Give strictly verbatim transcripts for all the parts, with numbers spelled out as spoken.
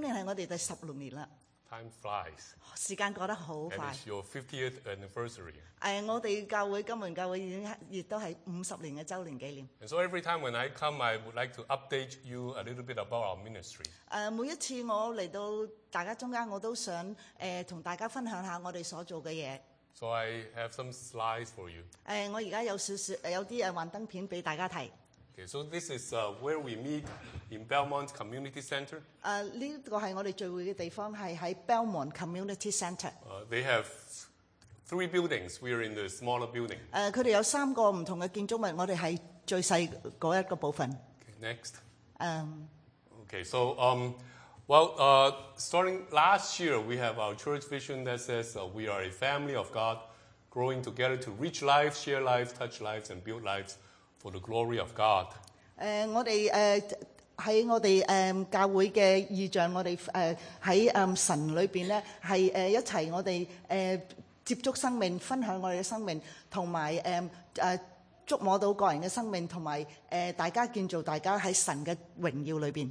年係我哋第十六年啦。 Time flies. 時間過得好 And 快。 it's your fiftieth anniversary. 誒，我哋教會金門教會已經亦都係五十年嘅週年紀念。 And so every time when I come, I would like to update you a little bit about our ministry. 誒，每一次我嚟到大家中間，我都想誒同大家分享下我哋所做嘅嘢。 So I have some slides for you. 誒，我而家有少少有啲誒幻燈片俾大家睇。 Okay, so this is uh, where we meet in Belmont Community Center. 誒，呢個係我哋聚會嘅地方，係喺 Belmont Community Centre。 Uh, they have three buildings. We are in the smaller building. 誒，佢哋有三個唔同嘅建築物，我哋係最細嗰一個部分。 Okay, next. 誒， Okay, so um, well, uh, starting last year, we have our church vision that says uh, we are a family of God, growing together to reach lives, share lives, touch lives, and build lives for the glory of God. 誒，我哋誒喺我哋誒教會嘅異象，我哋誒喺誒神裏邊咧，係誒一齊我哋誒接觸生命，分享我哋嘅生命，同埋誒誒觸摸到個人嘅生命，同埋誒大家建造大家喺神嘅榮耀裏邊。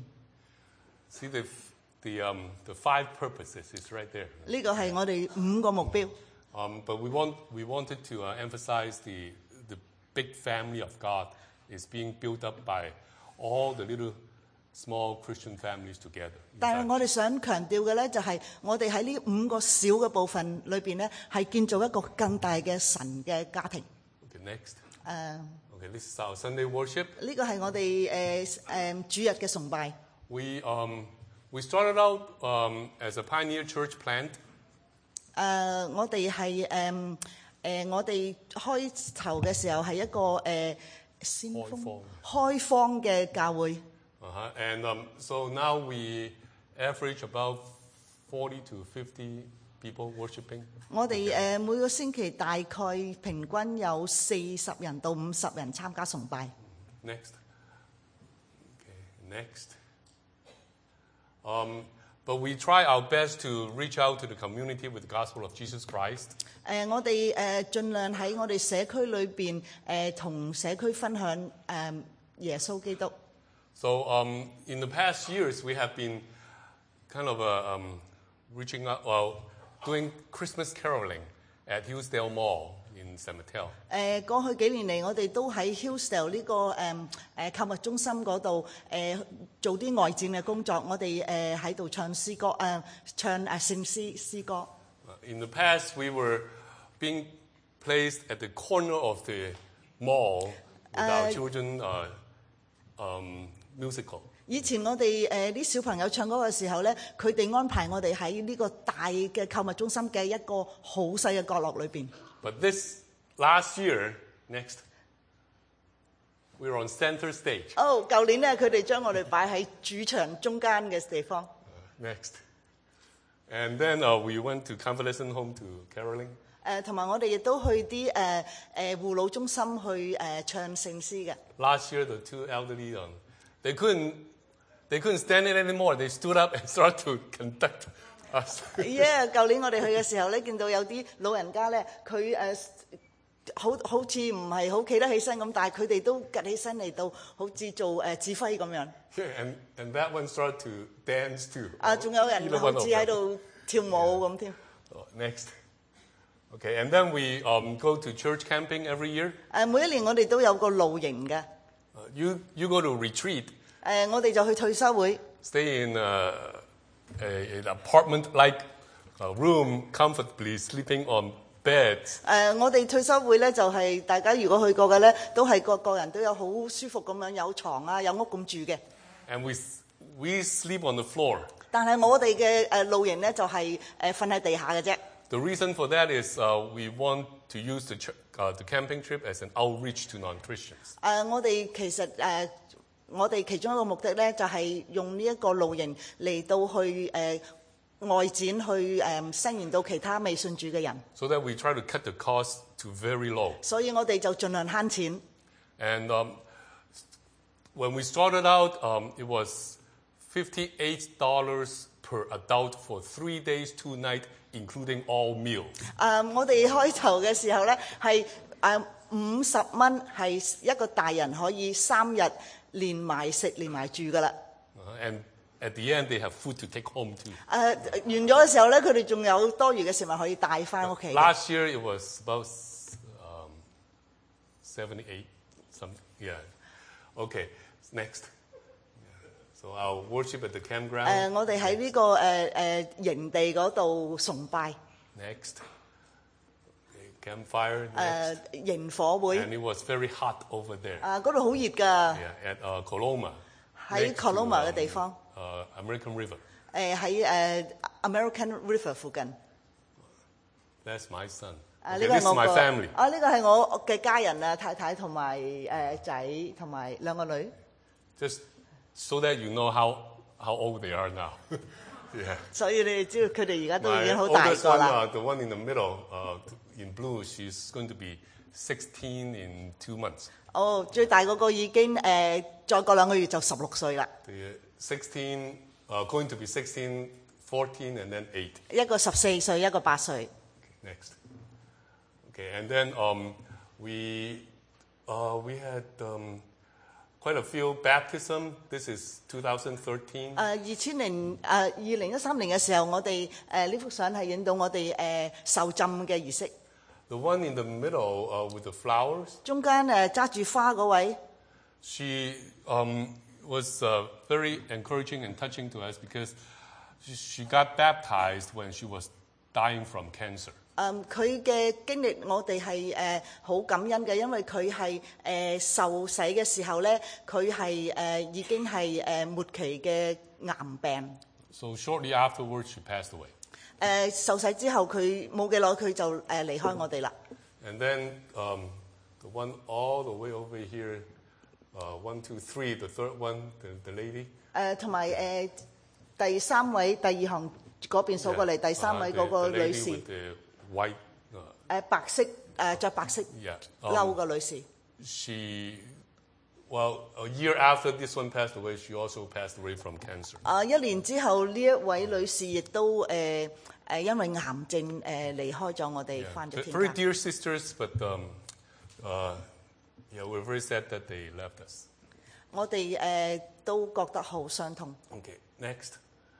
See the the um, the five purposes is right there. 呢個係我哋五個目標。 Um, but we want we wanted to uh, emphasize the the big family of God is being built up by all the little small Christian families together. 但係我哋想強調嘅咧，就係我哋喺呢五個小嘅部分裏邊咧，係建造一個更大嘅神嘅家庭。 Okay, next. 誒， Okay, this is our Sunday worship. 呢個係我哋誒誒主日嘅崇拜。 We um we started out um, as a pioneer church plant. 誒，我哋係誒誒，我哋開頭嘅時候係一個誒先鋒開荒嘅教會。 Uh-huh. And um, so now we average about forty to fifty people worshiping. 我哋誒每個星期大概平均有四十人到五十人參加崇拜。 Next. Okay, next. Um, but we try our best to reach out to the community with the gospel of Jesus Christ. 誒，我哋誒盡量喺我哋社區裏邊誒同社區分享誒耶穌基督。 So um, in the past years, we have been kind of uh, um, reaching out, well, doing Christmas caroling at Hillsdale Mall in San Mateo. 誒過去幾年嚟，我哋都喺 Hillsdale 呢個誒誒購物中心嗰度誒做啲外展嘅工作。我哋誒喺度唱詩歌誒唱誒聖詩詩歌。 Uh, in the past, we were being placed at the corner of the mall with our children uh, um, musical. 以前我哋誒啲小朋友唱歌嘅時候咧，佢哋安排我哋喺呢個大嘅購物中心嘅一個好細嘅角落裏邊。 But this last year, next, we were on center stage. 哦，舊年咧，佢哋將我哋擺喺主場中間嘅地方。 Uh, next. And then uh, we went to convalescent home to caroling. 誒，同埋我哋亦都去啲誒誒護老中心去誒唱聖詩嘅。 Last year, the two elderly, um, they couldn't, they couldn't stand it anymore. They stood up and started to conduct us. 因為舊年我哋去嘅時候咧，見到有啲老人家咧，佢誒好好似唔係好企得起身咁，但係佢哋都趌起身嚟到，好似做誒指揮咁樣。 Yeah, and, and that one started to dance too. 啊，仲有人 Either 好 one of 似喺 them. 度跳舞咁添。 Oh, next. Okay, and then we um, go to church camping every year. 誒，每一年我哋都有個露營嘅。 Uh, you, you go to retreat, 誒，我哋就去退修會。 stay in uh, a, an apartment-like uh, room, comfortably sleeping on beds. 誒，我哋退休會咧就係大家如果去過嘅咧，都係個個人都有好舒服咁樣有床啊，有屋咁住嘅。 And we, we sleep on the floor. 但係我哋嘅誒露營咧就係誒瞓喺地下嘅啫。 The reason for that is uh, we want to use the, ch- uh, the camping trip as an outreach to non-Christians. 誒，我哋其實誒，我哋其中一個目的咧就係用呢一個露營嚟到去誒外展去誒伸延到其他未信主嘅人。 So that we try to cut the cost to very low. 所以我哋就盡量慳錢。 And um, when we started out, um, it was fifty-eight dollars per adult for three days, two nights, including all meals. 誒，我哋開頭嘅時候咧係誒五十蚊係一個大人可以三日連埋食連埋住噶啦。 Uh, and at the end they have food to take home too. 誒、完咗嘅時候咧，佢哋仲有多餘嘅食物可以帶翻屋企嘅。 Last year it was about um, seventy-eight something. Yeah. Okay. Next. So our worship at the 誒、 campground. 我哋喺呢個誒誒營地嗰度崇拜， Next. Okay, campfire. 誒、 Next. 營火會， And it was very hot over there. 啊嗰度好熱㗎， Yeah, at uh, Coloma. 喺 next to, Coloma 嘅 um, 地方， uh, American River. 誒喺誒 American River 附近。 That's my son. 啊 Okay, 呢個 this 係 is 我 my 個 family. 啊呢個係我嘅家人啊，太太同埋誒仔同埋兩個女。 Just so that you know how, how old they are now. Yeah. 所以你哋知道佢哋而家都已 My 經好大 oldest 個 one, 啦。 uh, the one in the middle, uh, in blue, she's going to be sixteen in two months. 哦，最大嗰個已經誒、呃再過兩個月就十六歲啦。 The sixteen, uh, going to be sixteen, fourteen, and then eight. 一個十四歲，一個八歲。 Next. Okay, and then um, we uh, we had um, quite a few baptism. This is two thousand thirteen. 誒二千零誒二零一三年嘅時候，我哋誒呢幅相係影到我哋誒、呃受浸嘅儀式。 The one in the middle uh, with the flowers, 中間誒揸住花嗰位， she um, was uh, very encouraging and touching to us because she, she got baptized when she was dying from cancer. 誒佢嘅經歷，我哋係誒好感恩嘅，因為佢係誒受洗嘅時候咧，佢係誒已經係誒末期嘅癌病。 So shortly afterwards, she passed away. 誒、受洗之後，佢冇幾耐佢就誒離開我哋啦。 And then um, the one all the way over here, uh, one, two, three, the third one, the, the lady. 誒同埋誒第三位第二行嗰邊數過嚟， Yeah, 第三 uh, 位 the- 嗰個 the 女 lady 士， with the white, uh, 誒白色誒著白色 yeah. 褸 Um, 嘅女士。 she, well, a year after this one passed away, she also passed away from cancer. 啊！一年之後，呢一位女士亦都誒誒因為癌症誒離開咗我哋， Yeah. 翻咗 Ve- Very 天家。 dear sisters, but um, uh, yeah, we're very sad that they left us. 我哋誒都覺得好傷痛。 Okay, next.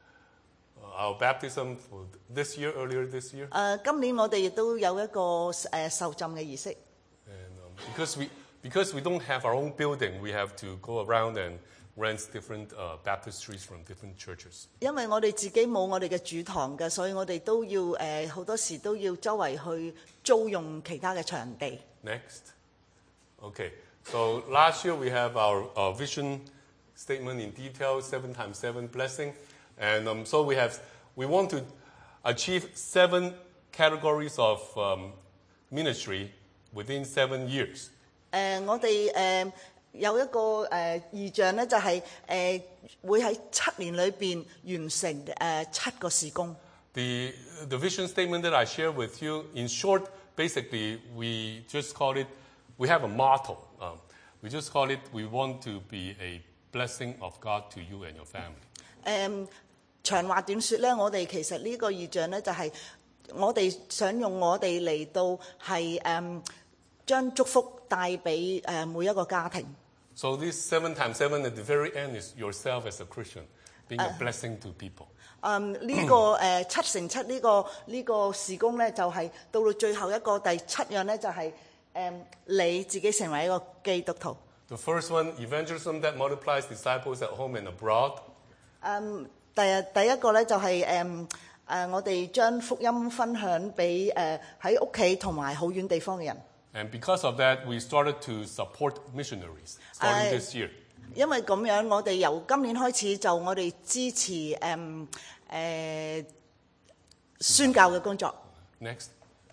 Uh, our baptism for this year, earlier this year. 誒今年我哋亦都有一個誒受浸嘅儀式。 And um, because we because we don't have our own building, we have to go around and rent different uh, baptistries from different churches. 因為我哋自己冇我哋嘅主堂嘅，所以我哋都要誒好多時都要周圍去租用其他嘅場地。 Next. Okay. So last year we have our, our vision statement in detail, seven times seven blessing, and um, so we have we want to achieve seven categories of um, ministry within seven years. 誒、我哋誒、有一個誒、異象咧，就係、誒、會喺七年裏邊完成誒、七個事工。 The the vision statement that I share with you, in short, basically we just call it. We have a motto. Um, we just call it. We want to be a blessing of God to you and your family. 誒、長話短説咧，我哋其實呢個異象咧，就係、我哋想用我哋嚟到係誒、將祝福帶俾誒每一個家庭。 So this seven times seven at the very end is yourself as a Christian, being a blessing to people. 嗯，呢、個誒、七乘七呢、個呢、個事工咧，就係、到到最後一個第七樣咧，就係、誒、你自己成為一個基督徒。 The first one, evangelism that multiplies disciples at home and abroad. 嗯，第第一個咧就係誒誒，我哋將福音分享俾誒喺屋企同埋好遠地方嘅人。 And because of that, we started to support missionaries starting I- this year. 因為咁樣，我哋由今年開始就我哋支持誒誒、呃宣教嘅工作。 Next.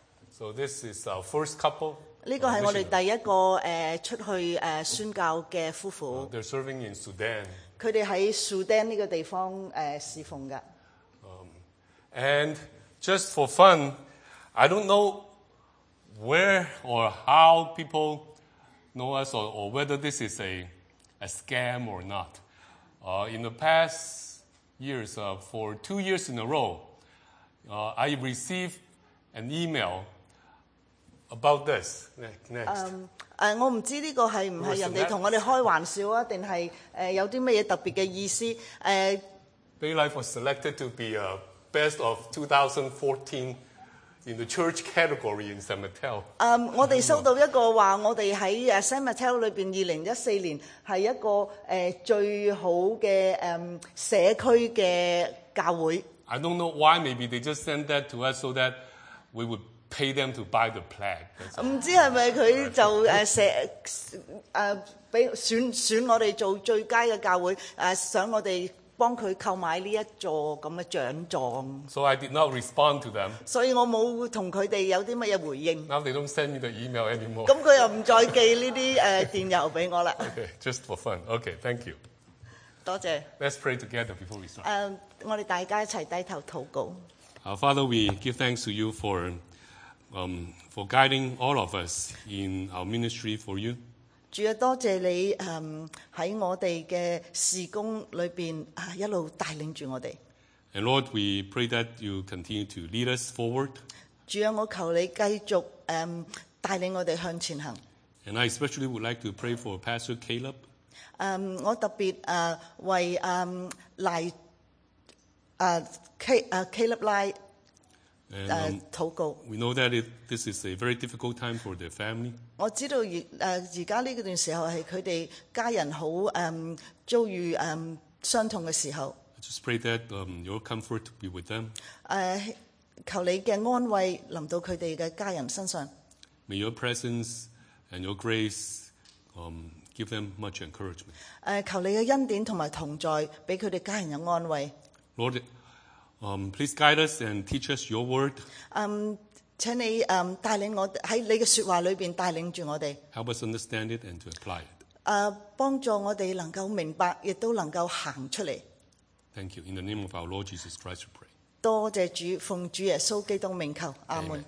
So this is our first couple. 呢個 uh, 係我哋 missionaries. 第一個誒、呃出去誒、呃宣教嘅夫 Uh, 婦， they're serving in Sudan. 佢哋喺 Sudan 呢個地方誒、呃侍奉嘅。 And just for fun, I don't know where or how people know us or, or whether this is a, a scam or not. Uh, in the past years, uh, for two years in a row, uh, I received an email about this. Next. next. 誒、呃我唔知呢個係唔係人哋同我哋開玩笑啊，定係誒有啲乜嘢特別嘅意思？誒、 Bay Life was selected to be a best of twenty fourteen in the church category in San Mateo. 嗯，我哋收到一個話，我哋喺誒 San Mateo 裏邊，二零一四年係一個誒、呃、最好嘅誒、嗯、社區嘅教會。 I don't know why. Maybe they just sent that to us so that we would pay them to buy the plaque. 唔知係咪佢就誒寫誒俾選選我哋做最佳嘅教會，誒、呃、想我哋幫佢購買呢一座咁嘅獎狀。 So I did not respond to them. 所以我冇同佢哋有啲乜嘢回應。 Now they don't send me the email anymore. 咁佢又唔再寄呢啲誒電郵俾我啦。 Okay, just for fun. Okay, thank you. 多謝。 Let's pray together before we start. 誒，我哋大家一齊低頭禱告。 Our Father, we give thanks to you for um, for guiding all of us in our ministry for you. 主啊，多謝你誒喺我哋嘅事工裏邊啊一路帶領住我哋。 And Lord, we pray that you continue to lead us forward. 主啊，我求你繼續誒帶領我哋向前行。 And I especially would like to pray for Pastor Caleb. 誒，我特別誒為誒賴誒 K 誒 Caleb 拉 And 誒 um, 禱告。 we know that it, this is a very difficult time for their family. 我知道而誒而家呢段時候係佢哋家人好誒遭遇誒傷痛嘅時候。 I just pray that um, your comfort be with them. 誒，求你嘅安慰臨到佢哋嘅家人身上。 May your presence and your grace um, give them much encouragement. 誒，求你嘅恩典同埋同在，俾佢哋家人有安慰。 Lord, um, please guide us and teach us your word. 嗯，請你誒帶領我喺你嘅説話裏邊帶領住我哋。 Help us understand it and to apply it. 誒，幫助我哋能夠明白，亦都能夠行出嚟。 Thank you. In the name of our Lord Jesus Christ, we pray. 多謝主，奉主耶穌基督名求，阿門。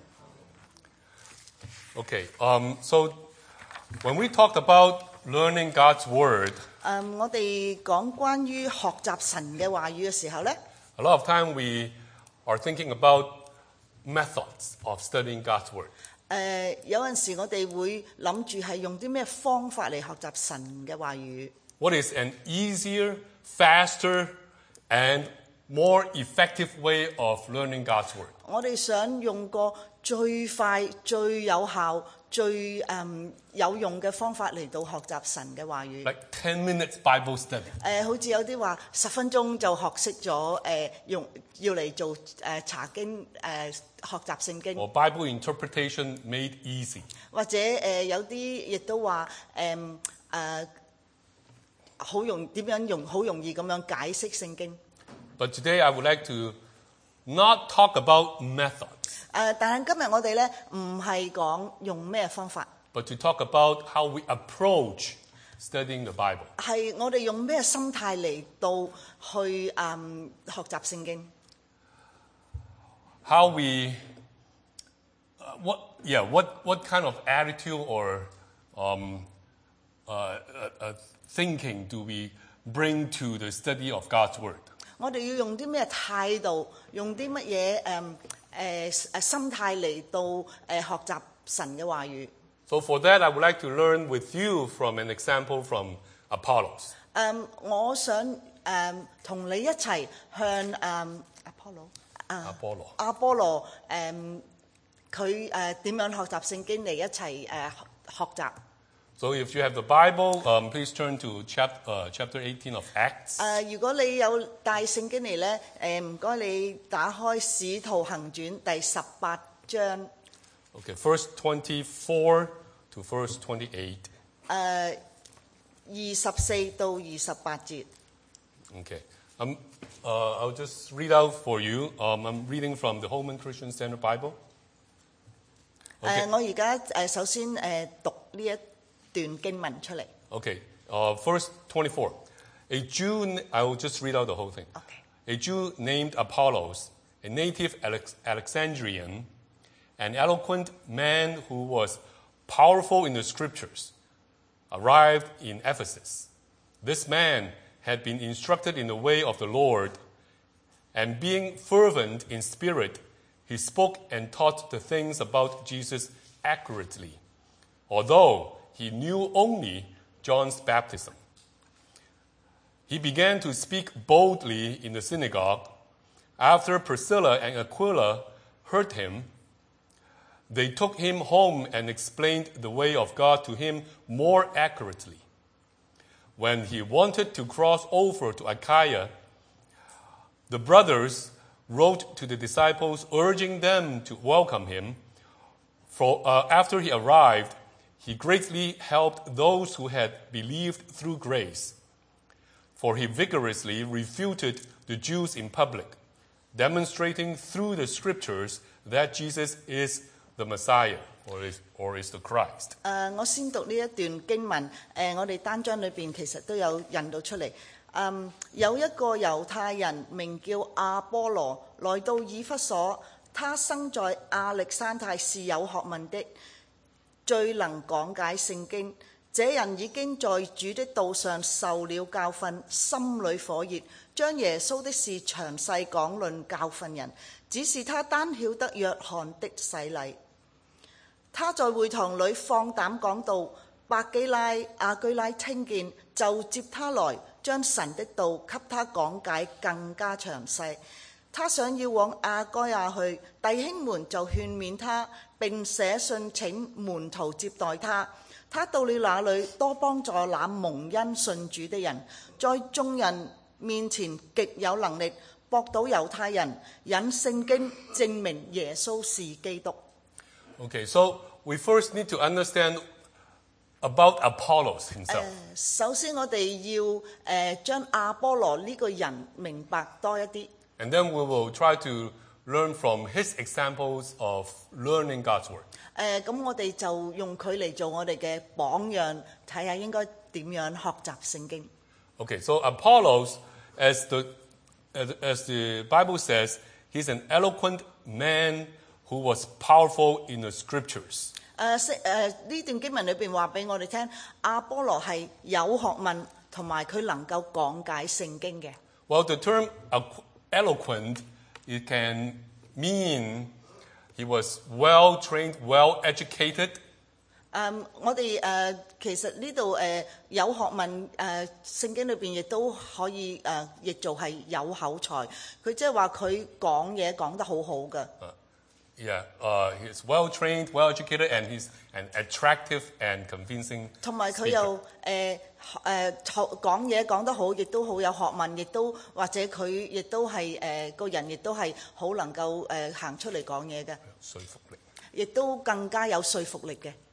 Okay, um, so when we talked about learning God's word, 誒，我哋講關於學習神嘅話語嘅時候咧， a lot of time we are thinking about methods of studying God's word. 誒有陣時我哋會諗住係用啲咩方法嚟學習神嘅話語。 What is an easier, faster, and more effective way of learning God's word? 我哋想用個最快、最有效、最誒、嗯、有用嘅方法嚟到學習神嘅話語。 Like ten minutes Bible study. 誒、好似有啲話十分鐘就學識咗誒用要嚟做誒、呃、查經誒、呃、學習聖經， Or Bible interpretation made easy. 或者誒、呃、有啲亦都話誒誒好容點樣用好容易咁樣解釋聖經。 But today I would like to not talk about methods, 誒、但係今日我哋咧唔係講用咩方法， but to talk about how we approach studying the Bible. 係我哋用咩心態嚟到去誒、嗯、學習聖經。 How we, uh, what, yeah, what, what kind of attitude or um, uh, uh, uh, thinking do we bring to the study of God's word? 我哋要用啲咩態度，用啲乜嘢誒誒誒心態嚟到誒、呃、學習神嘅話語。 So for that, I would like to learn with you from an example from Apollos. 誒、我想誒同、你一齊向誒、Apollo 啊 Apollo. 阿波羅誒佢誒點樣學習聖經嚟一齊誒、學習。 So if you have the Bible, um, please turn to chap- uh, chapter eighteen of Acts. 誒、如果你有帶聖經嚟咧，誒唔該你打開《使徒行傳》第十八章。 Okay, verse twenty-four to verse twenty-eight. 誒二十四到二十八節。 Okay. Um, uh, I'll just read out for you. Um, I'm reading from the Holman Christian Standard Bible. 誒、 Okay. 我而家誒首先誒、讀呢一段經文出嚟。 Okay. Uh, verse twenty-four. A Jew, I will just read out the whole thing. Okay. A Jew named Apollos, a native Alex- Alexandrian, an eloquent man who was powerful in the scriptures, arrived in Ephesus. This man had been instructed in the way of the Lord, and being fervent in spirit, he spoke and taught the things about Jesus accurately, although he knew only John's baptism. he began to speak boldly in the synagogue. After Priscilla and Aquila heard him, they took him home and explained the way of God to him more accurately. When he wanted to cross over to Achaia, the brothers wrote to the disciples, urging them to welcome him. For uh, after he arrived, he greatly helped those who had believed through grace. For he vigorously refuted the Jews in public, demonstrating through the scriptures that Jesus is the Messiah, or is, or is the Christ. 誒，我先讀呢一段經文。誒，我哋單章裏邊其實都有引導出嚟。嗯，有一個猶太人名叫亞波羅，來到以弗所，他生在亞歷山太，是有學問的，最能講解聖經。這人已經在主的道上受了教訓，心裏火熱，將耶穌的事詳細講論教訓人。只是他單曉得約翰的洗禮。他在會堂裏放膽講道，百基拉、亞居拉聽見，就接他來，將神的道給他講解更加詳細。他想要往亞該亞去，弟兄們就勸勉他，並寫信請門徒接待他。他到了那裏，多幫助那蒙恩信主的人，在眾人面前極有能力，駁倒猶太人，引聖經證明耶穌是基督。 Okay, so we first need to understand about Apollos himself. 誒，首先我哋要誒將亞波羅呢個人明白多一啲。 And then we will try to learn from his examples of learning God's word. 誒，咁我哋就用佢嚟做我哋嘅榜樣，睇下應該點樣學習聖經。 Okay, so Apollos, as the as, as the Bible says, he's an eloquent man who was powerful in the scriptures. 誒聖誒呢段經文裏邊話俾我哋聽，亞波羅係有學問，同埋佢能夠講解聖經嘅。 Well, the term eloquent, it can mean he was well trained, well educated. 誒，我哋誒其實呢度誒有學問誒，聖經裏邊亦都可以誒譯做係有口才。佢即係話佢講嘢講得好好嘅。 Yeah, uh, he's well trained, well educated, and he's an attractive and convincing. 同埋佢又誒誒講嘢講得好，亦都好有學問，亦都或者佢亦都係誒個人亦都係好能夠誒行出嚟講嘢嘅， 說服力。 亦都更加有說服力嘅。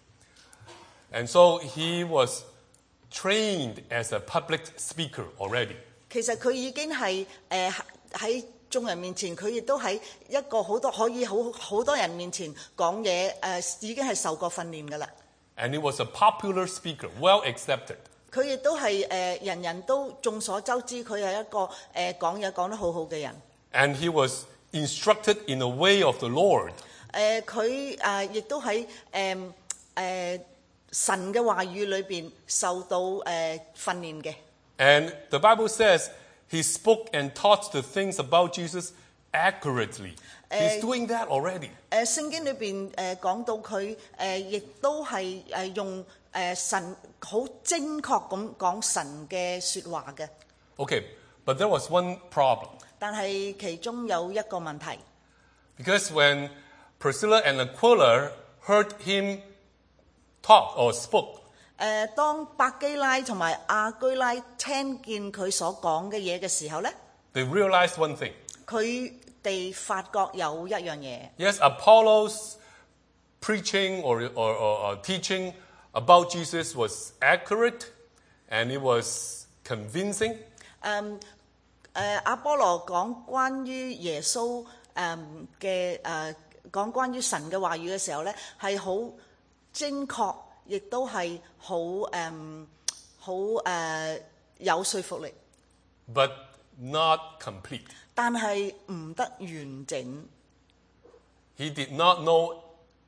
And so he was trained as a public speaker already. 其實佢已經係誒喺眾人面前，佢亦都喺一個好多可以好好多人面前講嘢誒，已經係受過訓練㗎啦。 And he was a popular speaker, well accepted. 佢亦都係誒人人都眾所周知，佢係一個誒講嘢講得好好嘅人。 And he was instructed in the way of the Lord. 誒佢誒亦都喺誒誒神嘅話語裏邊受到誒訓練嘅。 And the Bible says he spoke and taught the things about Jesus accurately. He's doing that already. 誒聖經裏邊誒講到佢誒亦都係誒用誒神好精確咁講神嘅説話嘅。 Okay, but there was one problem. 但係其中有一個問題。 Because when Priscilla and Aquila heard him talk or spoke, 誒當百基拉同埋亞居拉聽見佢所講嘅嘢嘅時候咧， they realized one thing. 佢哋發覺有一樣嘢。 Yes, Apollos preaching or, or, or, or teaching about Jesus was accurate and it was convincing. 誒誒亞波羅講關於耶穌誒嘅誒講關於神嘅話語嘅時候咧，係好精確，亦都係好誒好誒有說服力。 But not complete. 但係唔得完整。 He did not know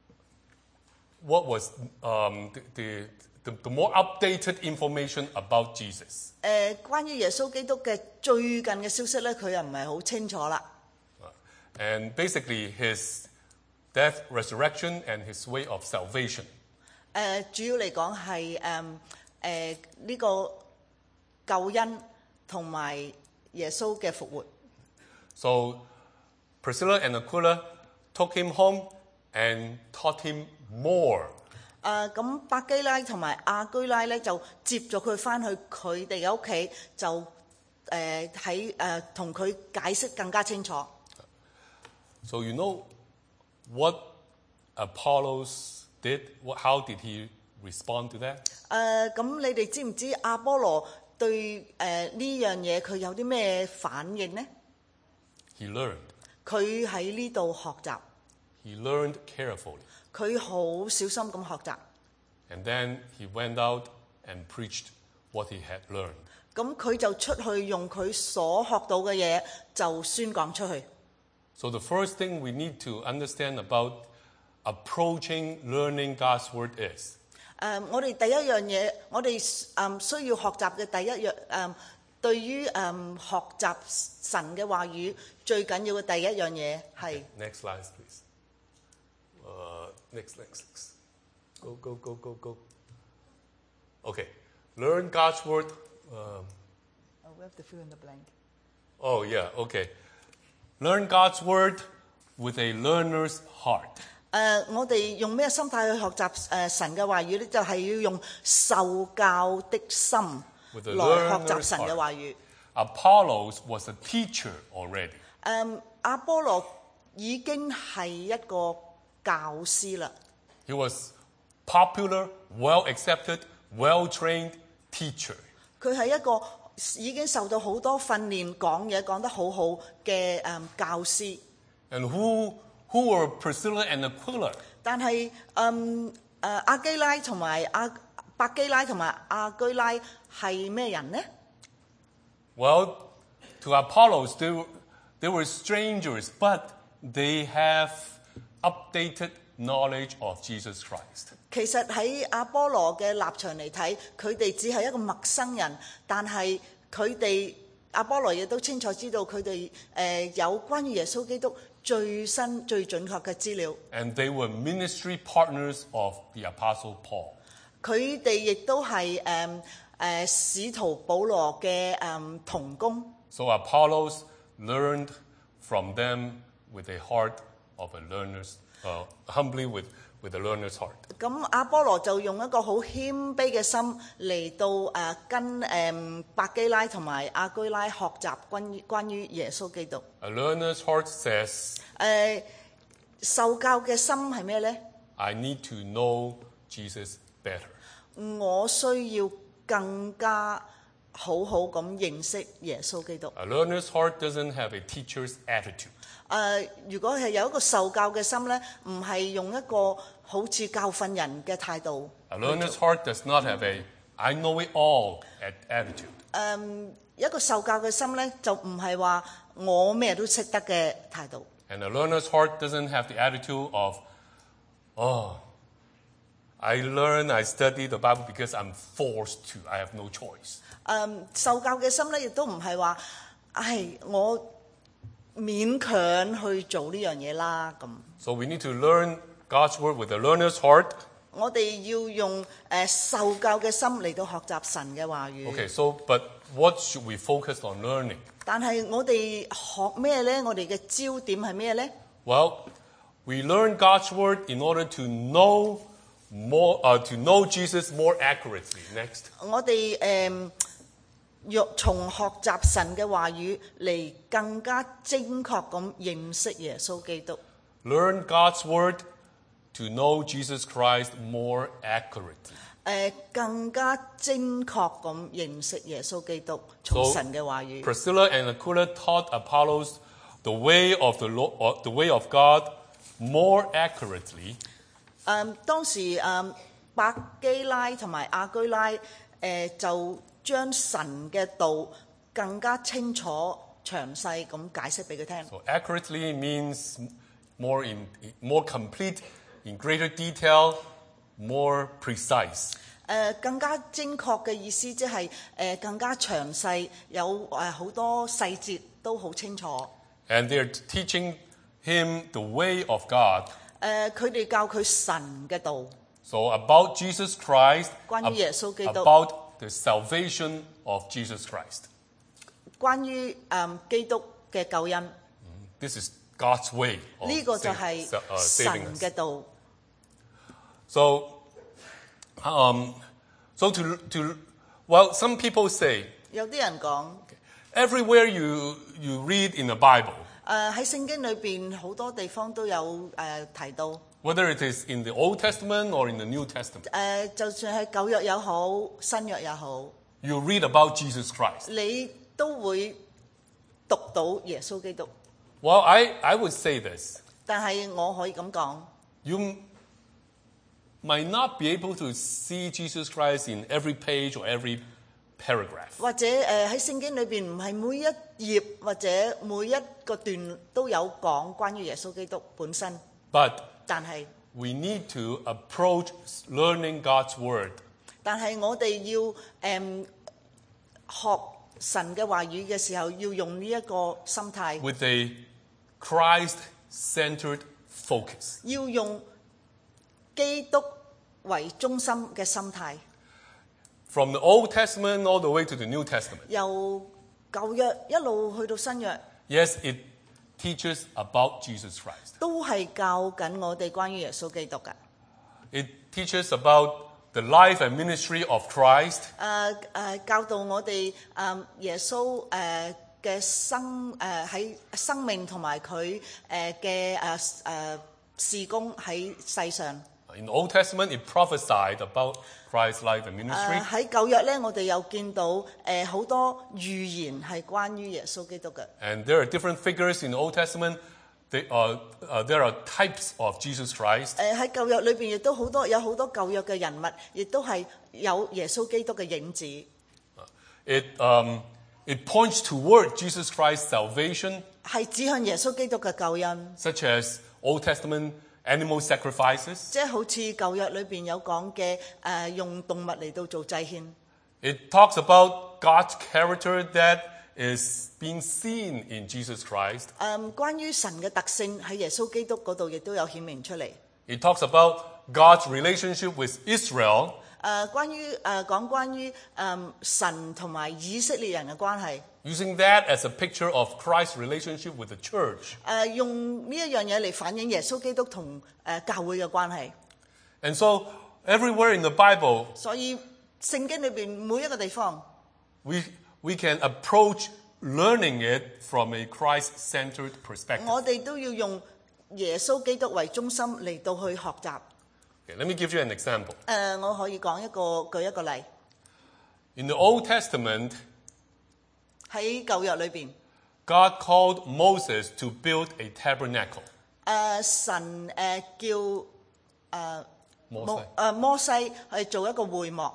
what was um, the, the, the, the more updated information about Jesus. 誒，關於耶穌基督嘅最近嘅消息咧，佢又唔係好清楚啦。 And basically his death, resurrection, and his way of salvation. 誒，主要嚟講係誒誒呢個救恩同埋耶穌嘅復活。 So Priscilla and Aquila took him home and taught him more. 誒咁百基拉同埋亞居拉咧就接咗佢翻去佢哋嘅屋企，就誒喺誒同佢解釋更加清楚。 So you know what Apollos did? What, how did he respond to that? 誒咁你哋知唔知亞波羅對誒呢樣嘢佢有啲咩反應呢？ He learned. 佢喺呢度學習， He learned carefully. 佢好小心咁學習。 And then he went out and preached what he had learned. 咁佢就出去用佢所學到嘅嘢就宣講出去。 So the first thing we need to understand about approaching learning God's word is, 誒、我哋第一樣嘢，我哋誒需要學習嘅第一樣誒，對於誒學習神嘅話語最緊要嘅第一樣嘢係 next slide, please. Uh, next, next, next. Go, go, go, go, go. Okay. Learn God's word. Um, We have to fill in the blank. oh, yeah, okay. Learn God's word with a learner's heart. 誒、我哋用咩心態去學習誒神嘅話語咧？就係、要用受教的心 With a 來學習 learner's 神嘅話語。 Apollos was a teacher already. 誒、阿波羅已經係一個教師啦。 He was popular, well-accepted, well-trained teacher. 佢係一個已經受到好多訓練、講嘢講得好好嘅誒教師。 And who, who were Priscilla and Aquila? 但係嗯誒亞基拉同埋亞百基拉同埋亞居拉係咩人呢？ Well, to Apollos, they were, they were strangers, but they have updated knowledge of Jesus Christ. 其實喺亞波羅嘅立場嚟睇，佢哋只係一個陌生人，但係佢哋亞波羅亦都清楚知道佢哋誒有關於耶穌基督最新最準確嘅資料。 And they were ministry partners of the Apostle Paul. 佢哋亦都係誒誒使徒保羅嘅誒同工。 So Apollos learned from them with a heart of a learner's, uh, humbly with, with a learner's heart. 咁亞波羅就用一個好謙卑嘅心嚟到誒跟誒百基拉同埋亞居拉學習關於關於耶穌基督。 A learner's heart says, 誒受教嘅心係咩呢？ I need to know Jesus better. 我需要更加好好咁認識耶穌基督。 A learner's heart doesn't have a teacher's attitude. 誒、如果係有一個受教嘅心呢，唔係用一個好似教訓人嘅態度。 A learner's heart does not have a I know it all at- attitude. 誒、一個受教嘅心呢，就唔係話我咩都識得嘅態度。 And a learner's heart doesn't have the attitude of, oh, I learn, I study the Bible because I'm forced to. I have no choice. 誒、受教嘅心呢，亦都唔係話，唉，我勉強去做呢樣嘢啦咁。 So we need to learn God's word with a learner's heart. 我哋要用誒、呃受教嘅心嚟到學習神嘅話語。 Okay, so, but what should we focus on learning? 但係我哋學咩呢？我哋嘅焦點係咩呢？ Well, we learn God's word in order to know more, uh, to know Jesus more accurately. Next. 我哋誒若從學習神嘅話語嚟更加精確咁認識耶穌基督。 Learn God's word to know Jesus Christ more accurately. 誒、更加精確咁認識耶穌基督，從 So 神嘅話語。 Priscilla and Aquila taught Apollos the way of the Lord, uh, the way of God more accurately. 誒、當時誒百基拉同埋亞居拉誒、就將神嘅道更加清楚詳細咁解釋俾佢聽。 So accurately means more in more complete, in greater detail, more precise. 誒、更加精確嘅意思即係誒更加詳細，有誒好多細節都好清楚。 And they're teaching him the way of God. 誒佢哋教佢神嘅道， So about Jesus Christ, 關於耶穌基督。 about the salvation of Jesus Christ. 關於誒基督嘅救恩， This is God's way of 呢個就 saving, 係 uh, saving 神 us. 嘅道。 So, um, so to, to, well, some people say, 有啲人講 everywhere you, you read in the Bible, 誒喺聖經裏邊好多地方都有誒、呃、提到。 whether it is in the Old Testament or in the New Testament, 誒、呃，就算係舊約也好，新約也好， you read about Jesus Christ. 你都會讀到耶穌基督。 Well, I, I would say this. 但係我可以咁講， You might not be able to see Jesus Christ in every page or every paragraph. 或者誒喺聖經裏邊唔係每一頁或者每一個段都有講關於耶穌基督本身， But 但係 we need to approach learning God's word 但係我哋要誒、嗯、學神嘅話語嘅時候，要用呢一個心態， with a Christ-centered focus. 要用基督為中心嘅心態。 From the Old Testament all the way to the New Testament. 由舊約一路去到新約， Yes, it teaches about Jesus Christ. 都係教緊我哋關於耶穌基督嘅。 It teaches about the life and ministry of Christ. 誒誒教導我哋誒耶穌誒嘅生誒喺生命同埋佢誒嘅誒誒事工喺世上。 In the Old Testament, it prophesied about Christ's life and 誒 ministry. 喺舊約咧，我哋有見到誒好多預言係關於耶穌基督嘅。 And there are different figures in the Old Testament. They, uh, uh, there are types of Jesus Christ. 誒喺舊約裏邊亦都好多有好多舊約嘅人物，亦都係有耶穌基督嘅影子。 It, um, it points toward Jesus Christ's salvation, 係指向耶穌基督嘅救恩， such as Old Testament animal sacrifices. 即係好似舊約裏邊有講嘅誒，用動物嚟到做祭獻。 It talks about God's character that is being seen in Jesus Christ. 誒，關於神嘅特性喺耶穌基督嗰度亦都有顯明出嚟。 It talks about God's relationship with Israel. 誒，關於誒講關於誒神同埋以色列人嘅關係。 Using that as a picture of Christ's relationship with the church. 誒，用呢一樣嘢嚟反映耶穌基督同誒教會嘅關係。 And so, everywhere in the Bible, 所以聖經裏邊每一個地方， we, we can approach learning it from a Christ-centered perspective. 我哋都要用耶穌基督為中心嚟到去學習。 Okay, let me give you an example. 誒，我可以講一個舉一個例。 In the Old Testament, 喺舊約裏邊， God called Moses to build a tabernacle. 誒神誒叫誒摩西。 摩誒摩西去做一個會幕。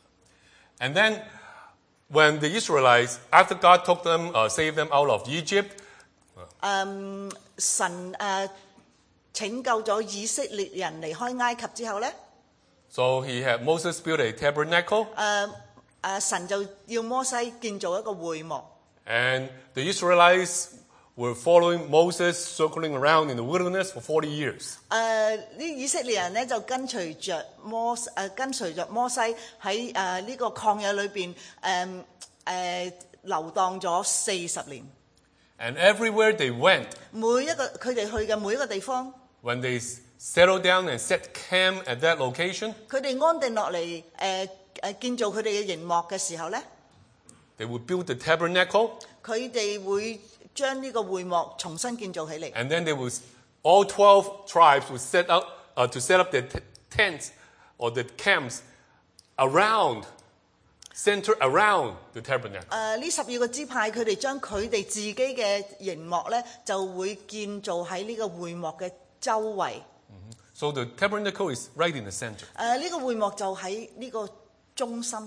And then, when the Israelites, after God took them, uh, saved them out of Egypt, 誒神誒拯救咗以色列人離開埃及之後咧， so he had Moses build a tabernacle, 誒誒神就要摩西建造一個會幕。 and the Israelites were following Moses, circling around in the wilderness for forty years. 誒呢以色列人咧就跟隨着摩誒跟隨着摩西喺誒呢個曠野裏邊誒誒流蕩咗四十年。 And everywhere they went, 每一個佢哋去嘅每一個地方， when they settled down and set camp at that location, 佢哋安定落嚟誒誒建造佢哋嘅營幕嘅時候咧， they would build the tabernacle, 佢哋會將呢個會幕重新建造起嚟。 and then they would, all twelve tribes would set up uh, to set up their t- tents or the camps around, center around the tabernacle. 誒呢十二個支派，佢哋將佢哋自己嘅營幕咧，就會建造喺呢個會幕嘅周圍。 So the tabernacle is right in the center. 誒呢個會幕就喺呢個中心。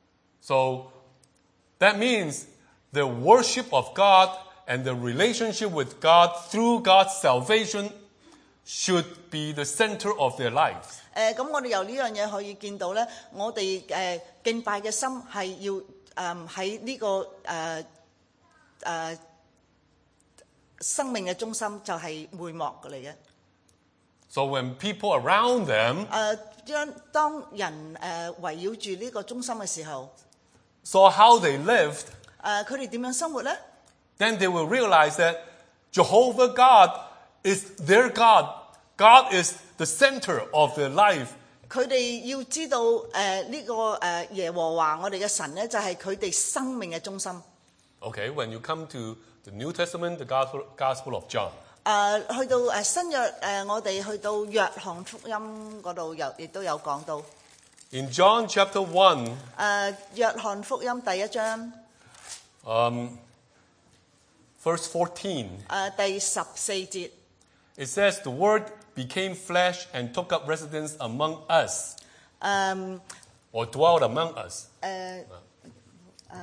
So that means the worship of God and the relationship with God through God's salvation should be the center of their lives. 誒咁，我哋由呢樣嘢可以見到咧，我哋誒敬拜嘅心係要誒喺呢個誒誒、呃呃、生命嘅中心就係會幕嚟嘅。 So when people around them 誒將當人誒圍繞住呢個中心嘅時候， saw how they lived, 誒佢哋點樣生活咧？ then they will realize that Jehovah God is their God. God is the center of their life. 佢哋要知道誒呢個誒耶和華我哋嘅神咧，就係佢哋生命嘅中心。 Okay, when you come to the New Testament, the Gospel, Gospel of John. 誒去到誒新約誒，我哋去到約翰福音嗰度有亦都有講到。 In John chapter one, 誒約翰福音第一章 um, verse fourteen, 誒第十四節， it says, the Word became flesh and took up residence among us, 誒 or dwelled among us. 誒誒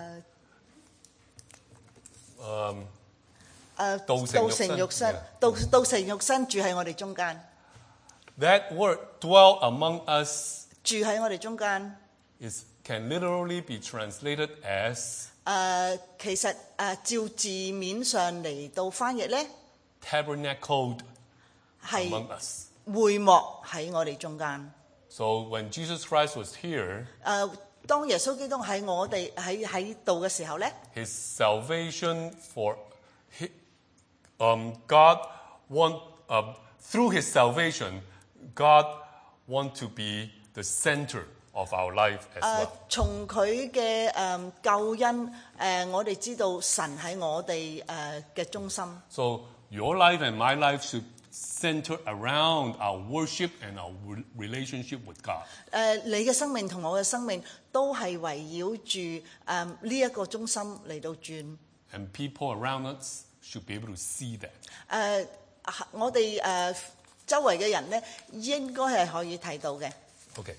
Um, 誒道成肉身道成肉身 Yeah.， 道道成肉身住喺我哋中間， that word, dwell among us, 住喺我哋中間。 is, can literally be translated as 誒其實誒照字面上嚟到翻譯咧， tabernacled 係 among us. 會幕喺我哋中間。 So when Jesus Christ was here, 誒當耶穌基督喺我哋喺喺度嘅時候咧， his salvation for hi- um, God want uh, through his salvation, God want to be the center of our life as 誒 well. 從佢嘅誒救恩誒，我哋知道神喺我哋誒嘅中心。 So your life and my life should center around our worship and our re- relationship with God. 誒你嘅生命同我嘅生命都係圍繞住誒呢一個中心嚟到轉。 And people around us should be able to see that. 誒我哋誒周圍嘅人咧，應該係可以睇到嘅。 Okay.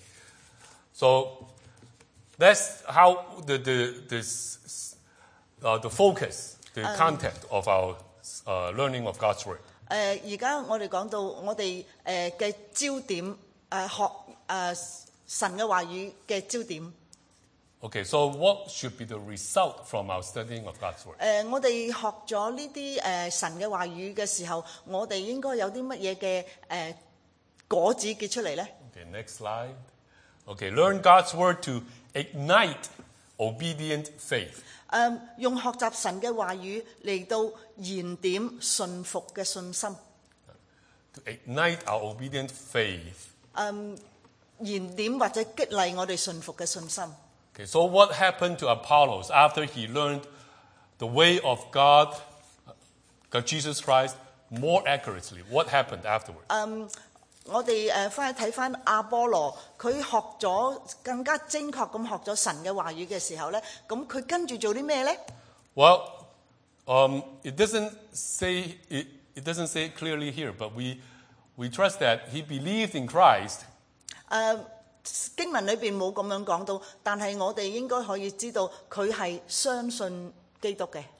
So that's how the the this uh, the focus, the content of our uh, learning of God's word. 誒而家我哋講到我哋誒嘅焦點誒、呃、學誒、呃、神嘅話語嘅焦點。 Okay, so what should be the result from our studying of God's word? 誒、呃我哋學咗呢啲誒神嘅話語嘅時候，我哋應該有啲乜嘢嘅誒果子結出嚟咧？ Okay, next slide. Okay, learn God's word to ignite obedient faith. 誒、呃用學習神嘅話語嚟到燃點信服嘅信心， To ignite our obedient faith. 燃點或者激勵我哋信服嘅信心。 Okay, so what happened to Apollos after he learned the way of God, God Jesus Christ, more accurately? What happened afterwards? 我哋誒翻去睇翻亞波羅，佢學咗更加精確咁學咗神嘅話語嘅時候咧，咁佢跟住做啲咩咧？ Well, um, it doesn't say it, it doesn't say it clearly here, but we we trust that he believed in Christ. 誒、經文裏邊冇咁樣講到，但係我哋應該可以知道佢係相信基督嘅，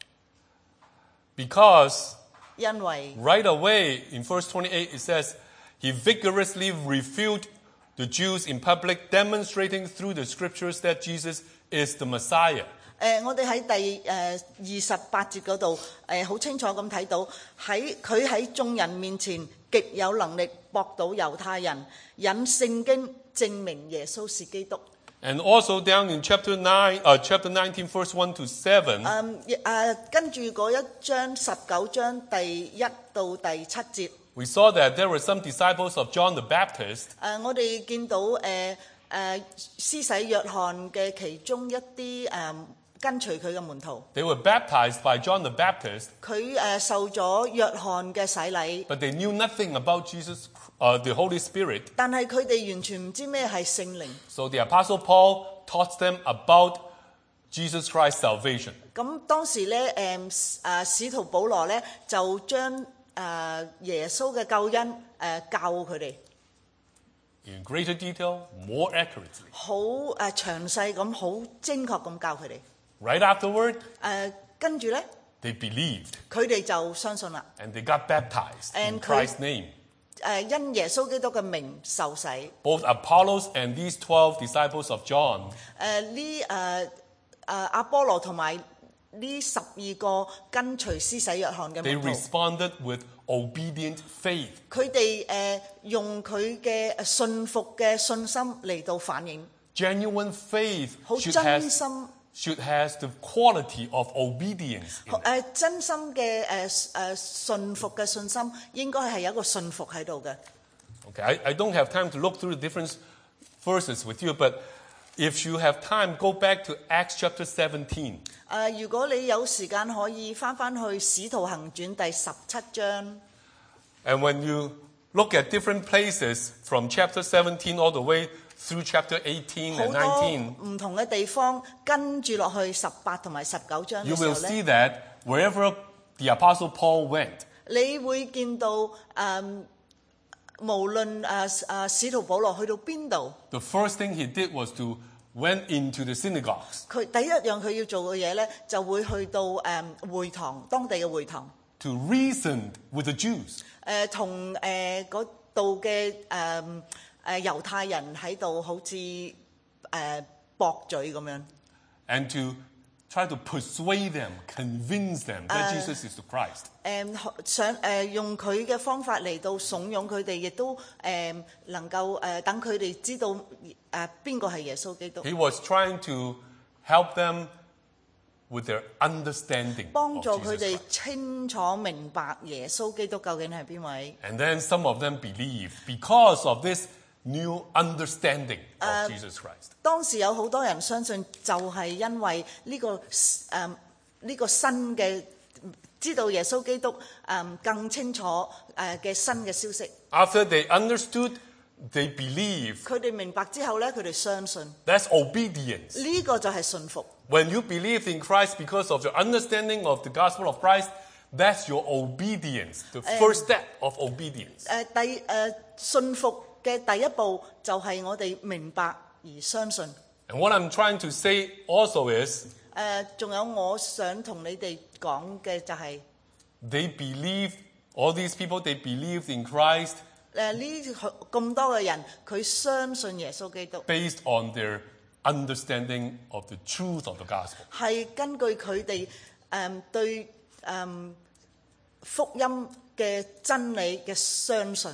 Because 因為 right away in verse twenty-eight it says, he vigorously refuted the Jews in public, demonstrating through the scriptures that Jesus is the Messiah. 誒、我哋喺第誒二十八節嗰度誒好清楚咁睇到，喺佢喺眾人面前極有能力駁倒猶太人，引聖經證明耶穌是基督。 And also down in chapter nine, uh, chapter nineteen, verse one to seven, 誒、誒跟住嗰一章十九章第一到第七節。 we saw that there were some disciples of John the Baptist. 誒、我哋見到誒誒施洗約翰嘅其中一啲誒、跟隨佢嘅門徒， They were baptized by John the Baptist, 佢誒、受咗約翰嘅洗禮， but they knew nothing about Jesus, uh, the Holy Spirit. 但係佢哋完全唔知咩係聖靈。 So the Apostle Paul taught them about Jesus Christ's salvation. 咁當時咧誒誒使徒保羅咧就將誒、耶穌嘅救恩誒、教佢哋， In greater detail, more accurately. 好誒、詳細咁，好精確咁教佢哋。 Right afterward, 誒、跟住咧， they believed 佢哋就相信啦。 and they got baptized in And Christ's name. 誒、因耶穌基督嘅名受洗。誒、 Both Apollos and these twelve disciples of John, 呢誒誒阿波羅同埋呢十二個跟隨施洗約翰嘅 they 門徒， responded with obedient faith. 佢哋誒用佢嘅信服嘅信心嚟到反映， Genuine faith 好 should 真 have, 心。 should has the quality of obedience in it. 誒真心嘅誒誒信服嘅信心，應該係有一個信服喺度嘅。 Okay, I, I don't have time to look through the different verses with you, but if you have time, go back to Acts chapter seventeen. 誒，如果你有時間，可以翻翻去《使徒行傳》第十七章。 And when you look at different places from chapter seventeen all the way through chapter eighteen 好 and 多 nineteen, 唔同嘅地方跟住落去十八同埋十九章 you 嘅時 will 候 see 咧， that wherever the Apostle Paul went, 你會見到誒、嗯，無論誒誒使徒保羅去到邊度， the first thing he did was to went into the synagogues 佢第一樣佢要做嘅嘢咧，就會去到誒、嗯、會堂，當地嘅會堂， to reason with the Jews. 誒同誒嗰度嘅誒誒猶太人喺度好似誒駁嘴咁樣。 And to try to persuade them, convince them that Jesus is the Christ. 誒想誒用佢嘅方法嚟到慫恿佢哋，亦都誒能夠誒等佢哋知道誒邊個係耶穌基督， He was trying to help them with their understanding 幫 of 助佢 Jesus 哋 Christ. 清楚明白耶穌基督究竟係邊位。 And then some of them believed because of this new understanding of Jesus Christ. 當時有好多人相信，就係因為呢、個誒呢、個新嘅知道耶穌基督誒更清楚誒嘅新嘅消息。 After they understood, they believed. 佢哋明白之後咧，佢哋相信 That's obedience. 呢、個就係信服。 When you believe in Christ because of your understanding of the gospel of Christ, that's your obedience, the first step of obedience. 誒第誒信服嘅第一步就係我哋明白而相信。 And what I'm trying to say also is 誒仲有我想同你哋講嘅就係、 they believe, all these people, they believed in Christ 誒呢咁多嘅人，佢相信耶穌基督 based on their understanding of the truth of the gospel. 係根據佢哋誒對誒、嗯福音嘅真理嘅相信。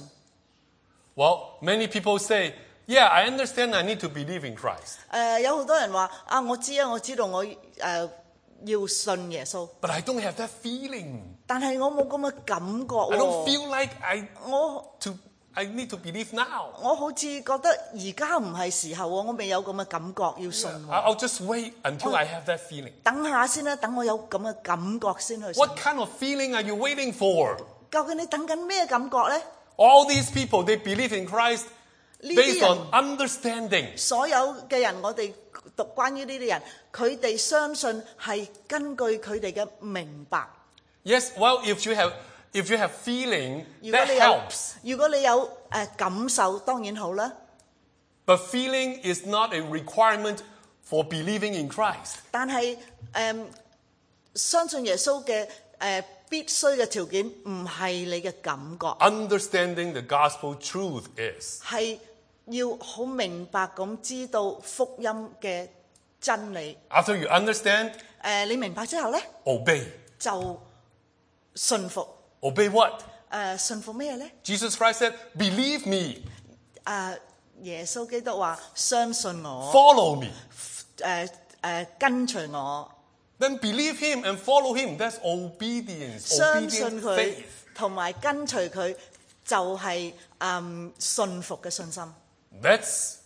Well, many people say, yeah, I understand I need to believe in Christ, 誒、有好多人話啊，我知啊，我知道我誒、要信耶穌， but I don't have that feeling. 但係我冇咁嘅感覺 I don't 喎。 feel like I 我 to I need to believe now. 我好似覺得而家唔係時候喎，我未有咁嘅感覺要信 I- 喎。 I'll just wait until I have that feeling. 等下先啦，等我有咁嘅感覺先去信。 What kind of feeling are you waiting for? 究竟你等緊咩感覺呢？ All these people, they believe in Christ 呢 based 啲 on 人， understanding. 所有嘅人，我哋讀關於呢啲人，佢哋相信係根據佢哋嘅明白。 Yes, well, if you have if you have feeling, 如果 that 你有 helps. 如果你有誒感受，當然好啦。 But feeling is not a requirement for believing in Christ. 但係誒、嗯相信耶穌嘅誒必須嘅條件唔係你嘅感覺， Understanding the gospel truth is. 係要好明白咁知道福音嘅真理。 After you understand, 誒、你明白之後咧， obey. 就信服。 Obey what? 誒、信服咩咧？ Jesus Christ said, believe me, 誒、耶穌基督話相信我， follow me. 誒、誒、跟隨我， Then believe him and follow him. That's obedience, 相信 obedient 佢 faith. 同埋跟隨佢，就係、嗯信服嘅信心。 That's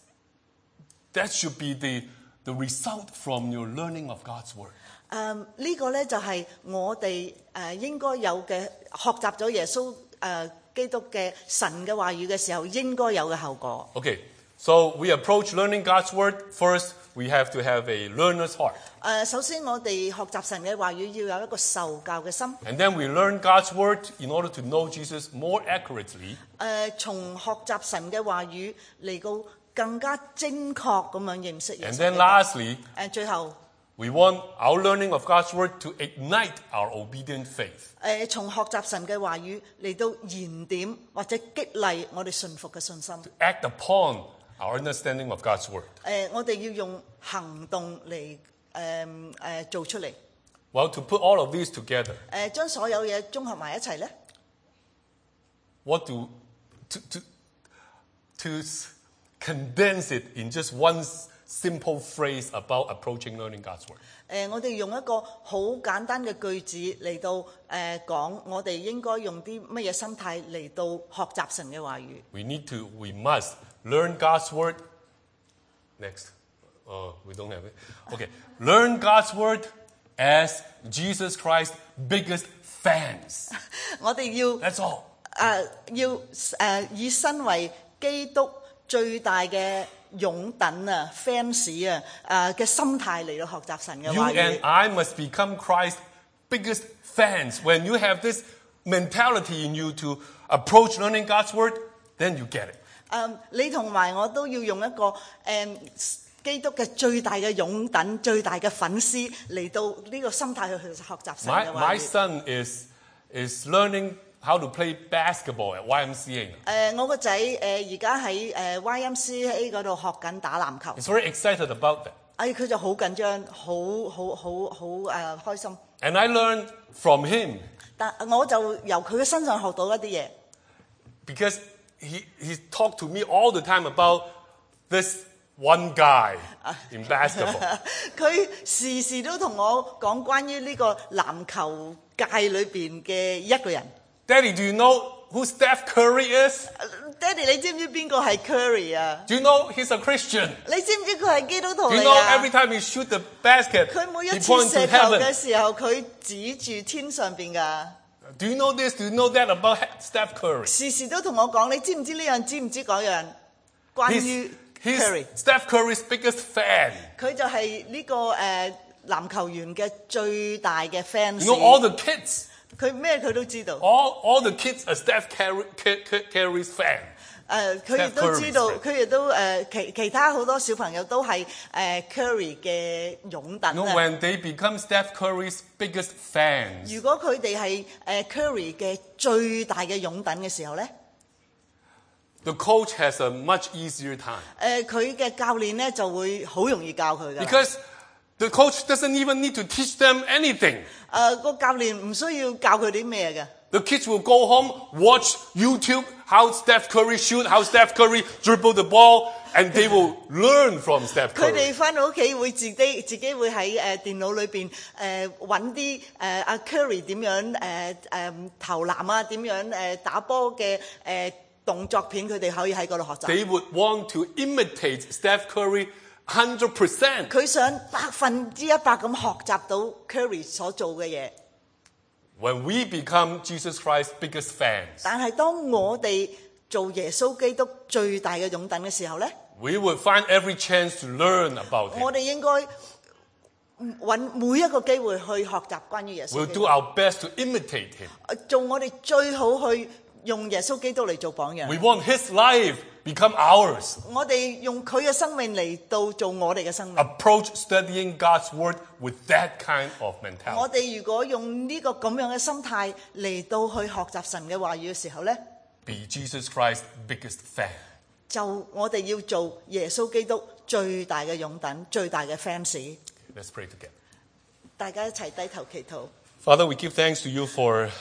that should be the, the result from your learning of God's word. 誒、呢個咧就係我哋誒、應該有嘅學習咗耶穌誒、基督嘅神嘅話語嘅時候應該有嘅後果。 Okay, so we approach learning God's word. First, we have to have a learner's heart. 誒、首先我哋學習神嘅話語要有一個受教嘅心。 And then we learn God's word in order to know Jesus more accurately. 誒、從學習神嘅話語嚟到更加精確咁樣認識耶穌 And 基督。 then lastly, 誒、最後 we want our learning of God's word to ignite our obedient faith. 誒、從學習神嘅話語嚟到燃點或者激勵我哋信服嘅信心。誒、 Act upon our understanding of God's word. 我哋要用行動嚟誒誒做出嚟。 Well, to put all of these together, 誒、將所有嘢綜合埋一齊咧， what do to to to s- condense it in just one s- simple phrase about approaching learning God's word. 誒，我哋用一個好簡單嘅句子嚟到誒講，我哋應該用啲乜嘢心態嚟到學習神嘅話語。 We need to, we must learn God's word. Next. Oh, we don't have it. Okay. Learn God's word as Jesus Christ's biggest fans. 我哋要 That's all. 誒要誒以身為基督最大嘅擁躉啊 fans 啊誒嘅心態嚟到學習神嘅 You 話 and 語。 I must become Christ's biggest fans. When you have this mentality in you to approach learning God's word, then you get it. 誒你同埋我都要用一個誒基督嘅最大嘅擁躉、最大嘅粉絲嚟到呢個心態去學習神 My, 嘅話 my 語。 son is, is learning how to play basketball at Y M C A. 誒我個仔誒而家喺誒 Y M C A 嗰度學緊打籃球。 He's very excited about that. 哎，佢就好緊張，好好好好誒開心。 And I learned from him 但我就由佢嘅身上學到一啲嘢。 because he, he talked to me all the time about this one guy in basketball. 佢時時都同我講關於呢個籃球界裏邊嘅一個人。 Daddy, do you know who Steph Curry is? 爹哋，你知唔知邊個係 Curry 啊？ Do you know he's a Christian? 你知唔知佢係基督徒 Do you 嚟 know 啊 every？ time he shoot the basket, 佢每一 he 次 points 射 to 球嘅 heaven? 時候，佢指住天上邊㗎。 Do you know this? Do you know that about Steph Curry? 時時都同我講，你知唔知呢樣？知唔知嗰樣？關 He's, 於 he's Curry， Steph Curry's biggest fan. 佢就係呢、個誒、呃、籃球員嘅最大嘅 fans。 You know, all the kids, 佢咩佢都知道。 all, all the kids are Steph Curry, Curry's fan. 誒，佢亦都知道， Steph Curry's 佢亦都誒其其他好多小朋友都係誒 Curry 嘅擁躉 You know, 啊。 when they become Steph Curry's biggest fans, 如果佢哋係誒 Curry 嘅最大嘅擁躉嘅時候咧， the coach has a much easier time. 誒佢嘅教練咧就會好容易教佢㗎。 Because the coach doesn't even need to teach them anything. 誒個教練唔需要教佢啲咩嘅。 The kids will go home, watch YouTube, how Steph Curry shoot, how Steph Curry dribble the ball, and they will learn from Steph 佢 Curry. 哋翻到屋企會自己自己會喺誒電腦裏邊誒揾啲誒阿 Curry 點樣誒誒投籃啊，點樣誒打波嘅誒動作片，佢哋可以喺嗰度學習。 They would want to imitate Steph Curry one hundred percent. 佢想百分之一百咁學習到 Curry 所做嘅嘢。 When we become Jesus Christ's biggest fans, 但係當我哋做耶穌基督最大嘅擁躉嘅時候咧， we would find every chance to learn about 我 him. 哋應該揾每一個機會去學習關於耶穌 We'll 基 do 督， our best to imitate him. 做我哋最好去用耶穌基督嚟做榜樣。 We want his life become ours. 我哋用佢嘅生命嚟到做我哋嘅生命。 Approach studying God's word with that kind of 我 mentality. 哋如果用呢個咁樣嘅心態嚟到去學習神嘅話語嘅時候咧， Be Jesus Christ's biggest fan. 就我哋要做耶穌基督最大嘅擁躉、最大嘅 fans。 Let's pray together. 大家一齊低頭祈禱。 Father, we give thanks to you for,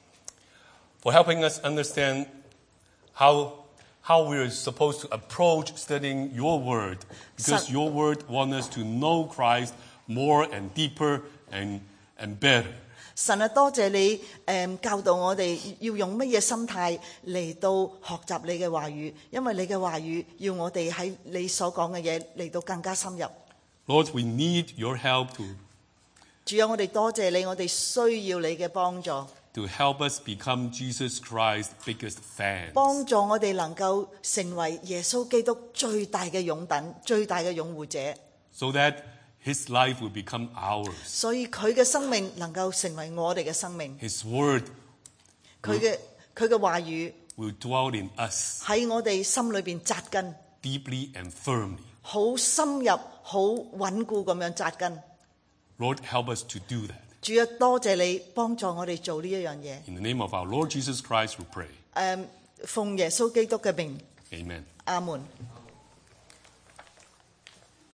for helping us understand how, how we're supposed to approach studying your word. Because Son- your word wants us to know Christ more and deeper and, and better. 神啊，多謝你誒、嗯、教導我哋要用乜嘢心態嚟到學習你嘅話語，因為你嘅話語要我哋喺你所講嘅嘢嚟到更加深入。 Lord, we need your help to, 主啊，我哋多謝你，我哋需要你嘅幫助， to help us become Jesus Christ's biggest fans. 幫助我哋能夠成為耶穌基督最大嘅擁躉、最大嘅擁護者， So that his life will become ours. 所以佢嘅生命能夠成為我哋嘅生命， His word 佢嘅佢嘅話語 will dwell in us 喺我哋心裏邊扎根， deeply and firmly. 好深入、好穩固咁樣扎根。 Lord, help us to do that. 主啊，多謝你幫助我哋做呢一樣嘢。 In the name of our Lord Jesus Christ, we pray. 誒，奉耶穌基督嘅名， Amen. 阿門。